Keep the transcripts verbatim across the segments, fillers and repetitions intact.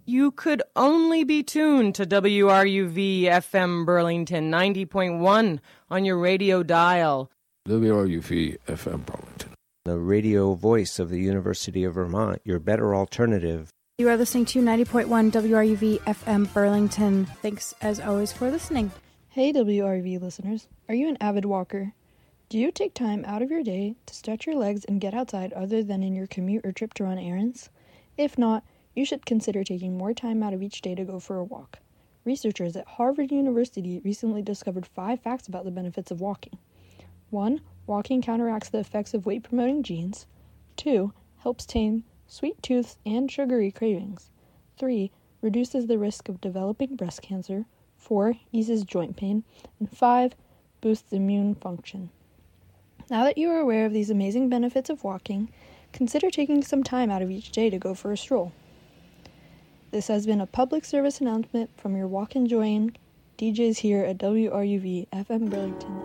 You could only be tuned to W R U V F M Burlington ninety point one on your radio dial. W R U V F M Burlington, the radio voice of the University of Vermont, your better alternative. You are listening to ninety point one W R U V F M Burlington. Thanks, as always, for listening. Hey, W R U V listeners. Are you an avid walker? Do you take time out of your day to stretch your legs and get outside other than in your commute or trip to run errands? If not, you should consider taking more time out of each day to go for a walk. Researchers at Harvard University recently discovered five facts about the benefits of walking. one. Walking counteracts the effects of weight-promoting genes. two. Helps tame sweet tooths and sugary cravings. three. Reduces the risk of developing breast cancer. four. Eases joint pain. And five. Boosts immune function. Now that you are aware of these amazing benefits of walking, consider taking some time out of each day to go for a stroll. This has been a public service announcement from your walk-enjoying D Js here at W R U V F M Burlington.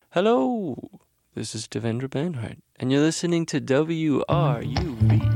Hello, this is Devendra Banhart, and you're listening to W R U V